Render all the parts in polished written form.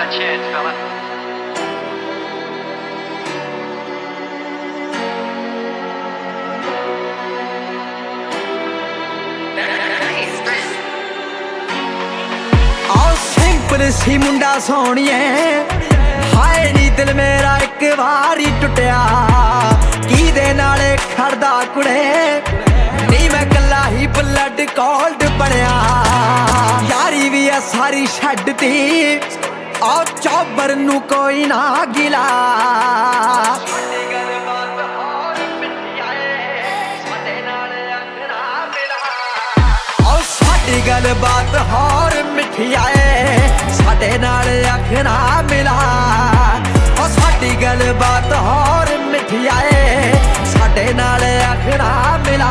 Not a chance, fella. Simple ਸੀ ਮੁੰਡਾ ਸੋਹਣੀਏ ਹਾਏ ਨੀ ਦਿਲ ਮੇਰਾ ਇੱਕ ਵਾਰੀ ਟੁੱਟਿਆ ਕਿਹਦੇ ਨਾਲੇ ਖੜਦਾ ਕੁੜੇ ਨੀ ਮੈਂ ਕੱਲਾ ਹੀ ਬਲੱਡ ਕੋਲਡ ਬਣਿਆ ਯਾਰੀ ਵੀ ਆ ਸਾਰੀ ਛੱਡਤੀ ਆ ਚੌਬਰ ਨੂੰ ਕੋਈ ਨਾ ਗਿਲਾ गल बात होर मिठी आए साडे नाल अख ना मिला ओ साडी गल बात होर मिठी आए साडे नाल अख ना मिला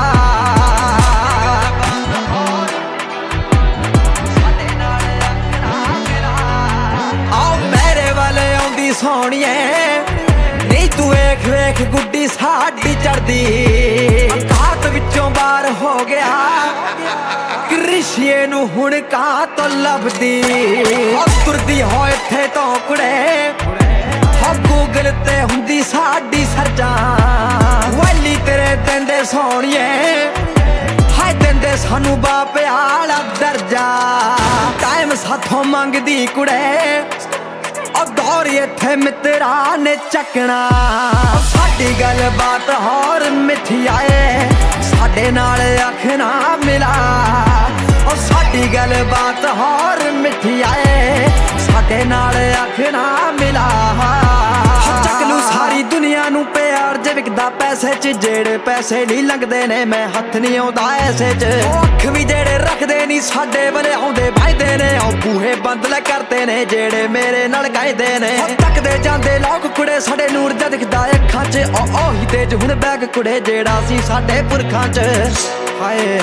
आओ मेरे वाले आउंदी सोहणीए नहीं तू वेख वेख गुड्डी साडी चढ़दी घात विचों बाहर हो गया ਰਿਸ਼ੀਏ ਨੂੰ ਹੁਣ ਕਾਂ ਤੋਂ ਲੱਭਦੀ ਤੁਰਦੀ ਹੋ ਇੱਥੇ ਤੋਂ ਕੁੜੇ ਹੋ ਗੂਗਲ ਤੇ ਹੁੰਦੀ ਸਾਡੀ ਸਰਜਾ ਵੈਲੀ ਤੇਰੇ ਦਿੰਦੇ ਸੋਹਣੀਏ ਹਾਏ ਦਿੰਦੇ ਸਾਨੂੰ ਬਾਪ ਆਲਾ ਦਰਜਾ ਟਾਈਮ ਸਾਥੋਂ ਮੰਗਦੀ ਕੁੜੇ ਉਹ ਦੌਰ ਇੱਥੇ ਮਿੱਤਰਾ ਨੇ ਚੱਕਣਾ ਸਾਡੀ ਗੱਲ ਬਾਤ ਹੋਰ ਮਿੱਠੀ ਆਏ ਸਾਡੇ ਨਾਲ ਅੱਖ ਨਾ ਮਿਲਾ ਉਹ ਸਾਡੀ ਗੱਲ ਬਾਤ ਹੋਰ ਮਿੱਠੀ ਆਏ ਸਾਡੇ ਨਾਲ ਅੱਖ ਨਾ ਮਿਲਾ ਚੱਕ ਲੂ ਸਾਰੀ ਦੁਨੀਆ ਨੂੰ ਪਿਆਰ ਜੇ ਵਿਕਦਾ ਪੈਸੇ 'ਚ ਜਿਹੜੇ ਪੈਸੇ ਨਹੀਂ ਲੰਘਦੇ ਨੇ ਮੈਂ ਹੱਥ ਨਹੀਂ ਆਉਂਦਾ ਐਸੇ 'ਚ ਉਹ ਅੱਖ ਵੀ ਜਿਹੜੇ ਰੱਖਦੇ ਨਹੀਂ ਸਾਡੇ ਵੱਲ ਆਉਂਦੇ ਵੱਜਦੇ ਨੇ ਉਹ ਬੂਹੇ ਬੰਦ ਲੈ ਕਰਦੇ ਨੇ ਜਿਹੜੇ ਮੇਰੇ ਨਾਲ ਕਹਿੰਦੇ ਨੇ ਤੱਕਦੇ ਜਾਂਦੇ ਲੋਕ ਕੁੜੇ ਸਾਡੇ ਨੂਰ ਦਾ ਦਿਖਦਾ ਅੱਖਾਂ 'ਚ ਉਹੀ ਤੇਜ ਹੁਣ ਬੈਗ ਕੁੜੇ ਜਿਹੜਾ ਸੀ ਸਾਡੇ ਪੁਰਖਾਂ 'ਚ ਹਾਏ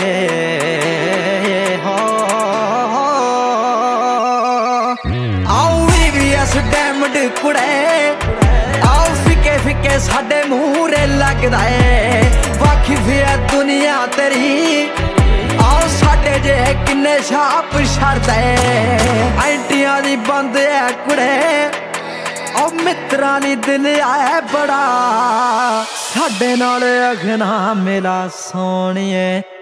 ਆਓ VVS ਡੈਮਡ ਕੁੜੇ ਆਓ ਫਿੱਕੇ ਫਿੱਕੇ ਸਾਡੇ ਮੂਹਰੇ ਲੱਗਦਾ ਏ ਵਾਕਿਫ ਹੈ ਦੁਨੀਆ ਤੇਰੀ ਆਓ ਸਾਡੇ ਜੇ ਕਿੰਨੇ ਛਾਪ ਛੱਡਦਾ ਏ ਐਂਟੀਆਂ ਦੀ ਬੰਦ ਐ ਕੁੜੇ ਓ ਮਿੱਤਰਾਂ ਨੀ ਦਿਲ ਆਏ ਬੜਾ ਸਾਡੇ ਨਾਲ ਅਖ ਨਾ ਮਿਲਾ ਸੋਹਣੀਏ।